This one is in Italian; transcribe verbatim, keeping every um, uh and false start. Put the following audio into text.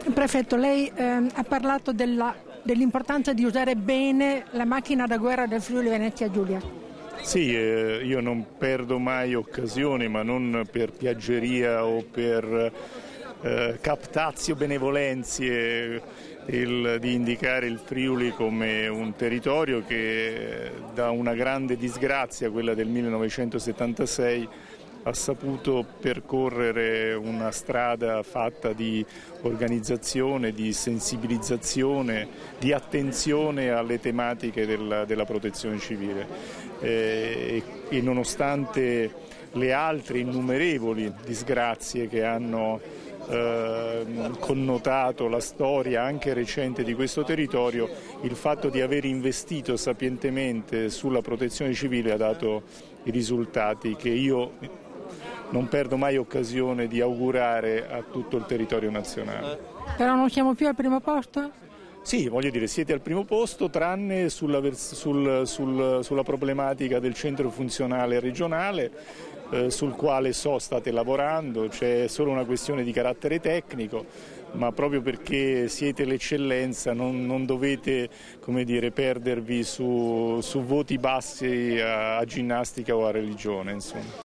Prefetto, lei ehm, ha parlato della, dell'importanza di usare bene la macchina da guerra del Friuli Venezia Giulia. Sì, eh, io non perdo mai occasione, ma non per piaggeria o per eh, captatio benevolenzie, il, di indicare il Friuli come un territorio che da una grande disgrazia, quella del millenovecentosettantasei, ha saputo percorrere una strada fatta di organizzazione, di sensibilizzazione, di attenzione alle tematiche della, della protezione civile. Eh, e, e nonostante le altre innumerevoli disgrazie che hanno eh, connotato la storia anche recente di questo territorio, il fatto di aver investito sapientemente sulla protezione civile ha dato i risultati che io non perdo mai occasione di augurare a tutto il territorio nazionale. Però non siamo più al primo posto? Sì, voglio dire, siete al primo posto tranne sulla, vers- sul, sul, sulla problematica del centro funzionale regionale, eh, sul quale so state lavorando, c'è solo una questione di carattere tecnico, ma proprio perché siete l'eccellenza non, non dovete, come dire, perdervi su, su voti bassi a, a ginnastica o a religione, insomma.